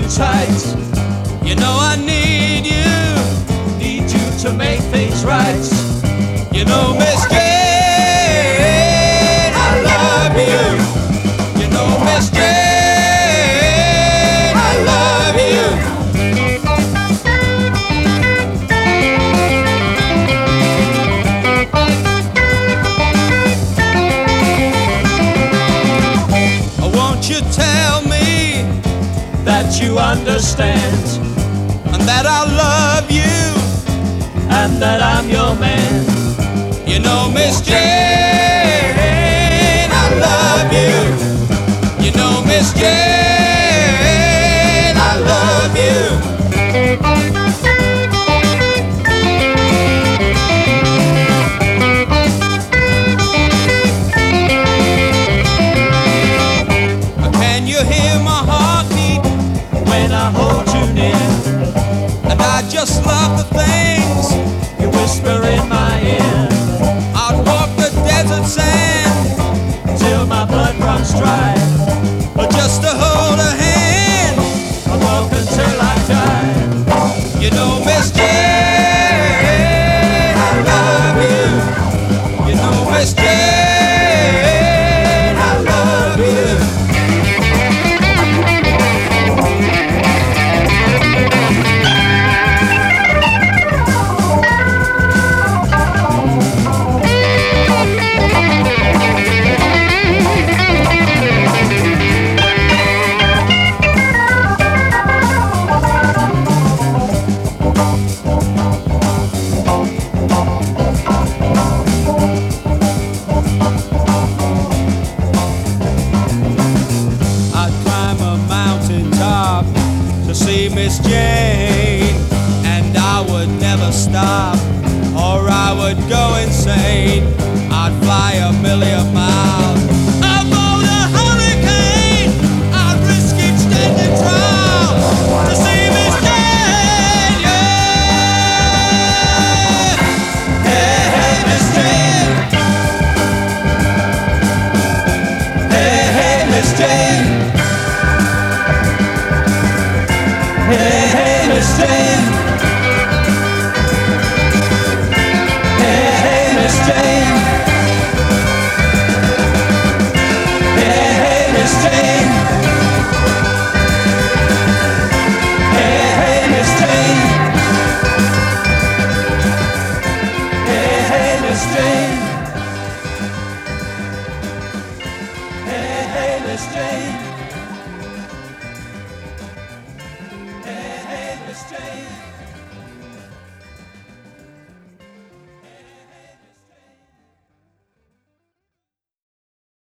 too tight. You know I need you to make things right. You know, Miss Jane, I love you. You know, Miss Jane, I love you. Won't you tell me that you understand, and that I love you, and that I'm your man? You know, Miss Jane, I love you. You know, Miss Jane, I love you. Can you hear my heartbeat when I hold you near? And I just love the things you whisper in my ear. I'd walk the desert sand till my blood runs dry, but just to hold a hand, I'll walk until I die. You know, Miss Jane, I love you. You know, Miss Jane, I love you. See Miss Jane, and I would never stop, or I would go insane. I'd fly a million miles, I'd board a hurricane, I'd risk extended trial to see Miss Jane, yeah. Hey, hey, Miss Jane. Hey, hey, Miss Jane. Hey, hey, Miss Jane. Hey, hey, Miss Jane. Hey, hey, Miss Jane. Hey, hey, Miss Jane. Hey, hey, Miss Jane. Hey, hey, Miss Jane. Miss Jane.